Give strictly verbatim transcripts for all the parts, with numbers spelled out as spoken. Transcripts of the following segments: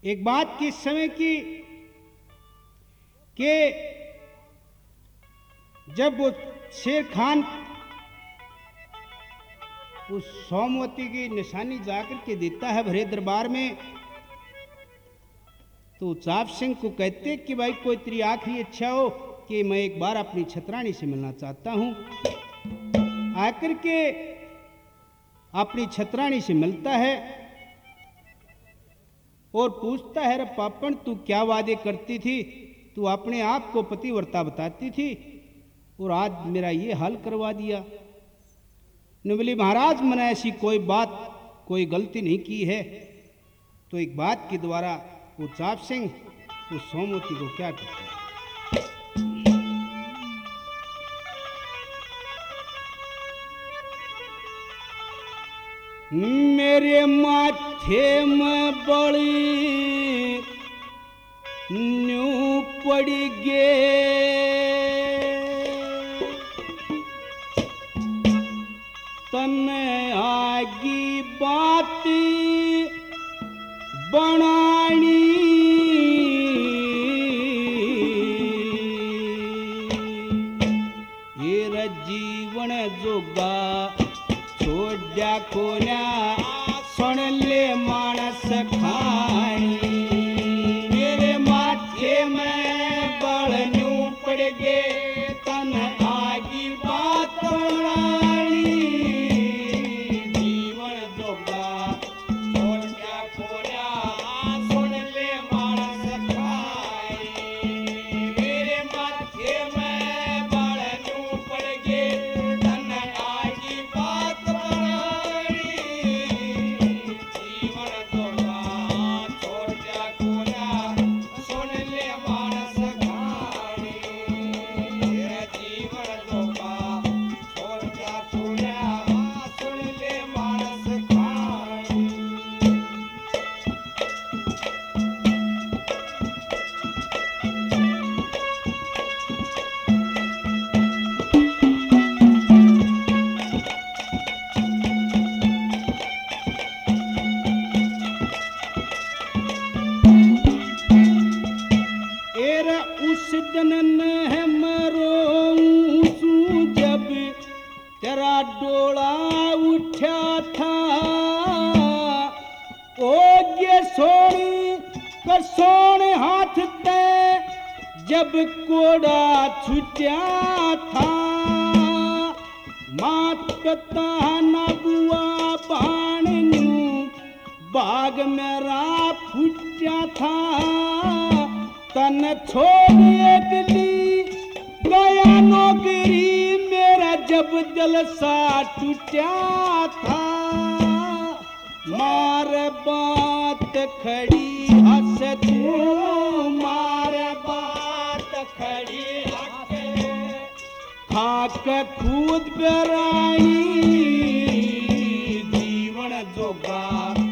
एक बात किस समय की कि जब वो शेर खान उस सोमवती की निशानी जाकर के देता है भरे दरबार में, तो चाप सिंह को कहते कि भाई कोई तेरी आखिरी इच्छा हो कि मैं एक बार अपनी छतरानी से मिलना चाहता हूं। आकर के अपनी छतरानी से मिलता है और पूछता है, रे पापन तू क्या वादे करती थी, तू अपने आप को पतिव्रता बताती थी और आज मेरा ये हाल करवा दिया। ने बोली महाराज मैंने ऐसी कोई बात कोई गलती नहीं की है। तो एक बात के द्वारा वो चाप सिंह उस सोमवती को क्या कहता है, मेरे माथे में बड़ी न्यू पड़ी गे, तने आगी बात बनानी, ये जीवन जोगा छोड़ा कोना सुन ले मानस खानी, मेरे माथे में बल न्यू पड़ गे, तन आगी बात बनानी, जीवन जोगा छोड़ा कोना सुन ले मानस खानी, मेरे माथे में बल न्यू पड़ गे, तन आगी बात जनन है मरो जब तेरा डोला उठा था, ओ ये सोनी कसोण हाथ ते जब कोड़ा छुट्या था, मात पिता ना बुआ बाणनु बाग मेरा फुट्या था, तन छोड़िए दिली गया नौकरी मेरा जब जलसा टूटा था, मार बात खड़ी हंस तू मार बात खड़ी हंस, खाक खुद बेरानी जीवन जोगा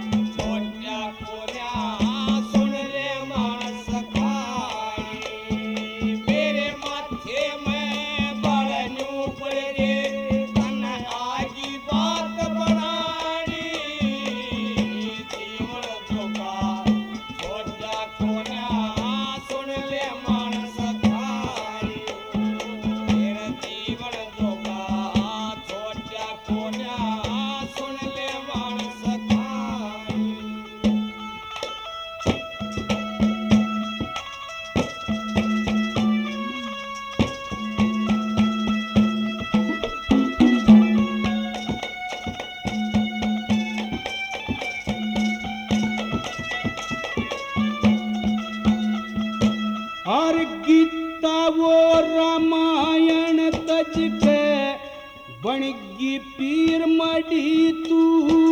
और गीता वो रामायण तज के बनगी पीर मड़ी तू,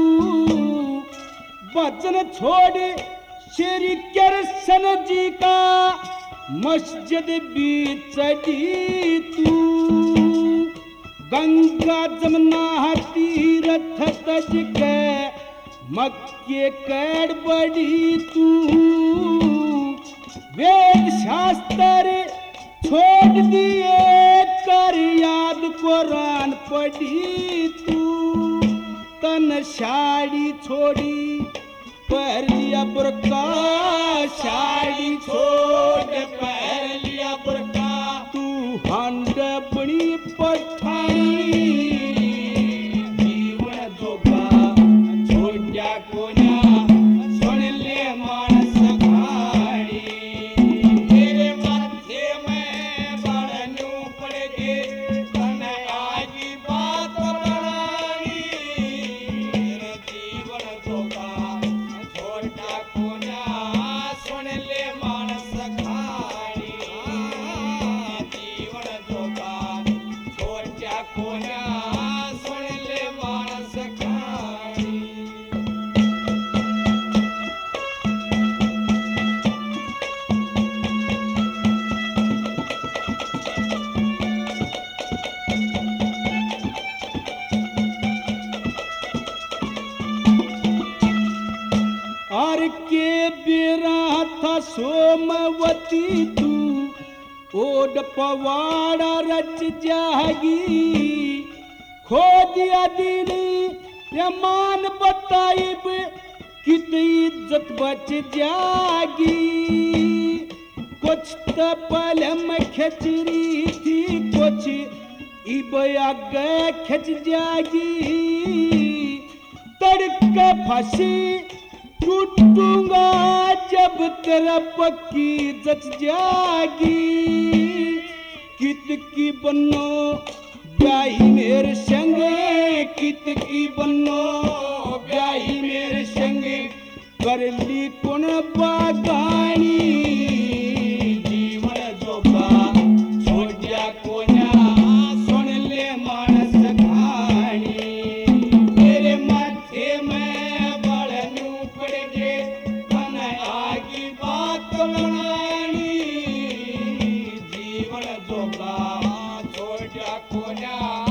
भजन छोड़ श्री कृष्ण जी का मस्जिद भी चढ़ी तू, गंगा जमुना तीरथ तज के मक्के कैड बड़ी तू, वेद शास्त्र छोड़ दिए कर याद कुरान पढ़ी तू, तन साड़ी छोड़ी पहर लिया बुरका, साड़ी छोड़ पहर लिया बुरका, तू हांड बनी पठानी जीवन जोगा छोड़ा कोना सुन ले मानस खानी। तेरे माथे में बाड़नू पड़ गे तन आगी बात बनानी, जीवन जोगा छोड़ा कोना सुन ले मानस खानी, जीवन जोगा छोड़ा कोना सुन ले मानस खानी। आर के बेरा था सोमवती तू ओड पवाड़ा रच जागी, खो दिया दीनी रमान बताइब कित इज्जत बच जागी। कुछ तो पल में खचरी थी, कुछ इब आगे खच जागी, तड़का फंसी टूटूंगा जब तेरा पक्की जच जागी। कित की बनो ब्याही मेरे संगे, कित की बनो ब्याही मेरे संगे, कर ली कौन बागानी जीवन जोगा छोड़ा कोना सुन ले मानस खानी। तेरे माथे में बाड़नू पड़ गे तन आगी बात बनानी, जीवन जोगा छोड़ा कोना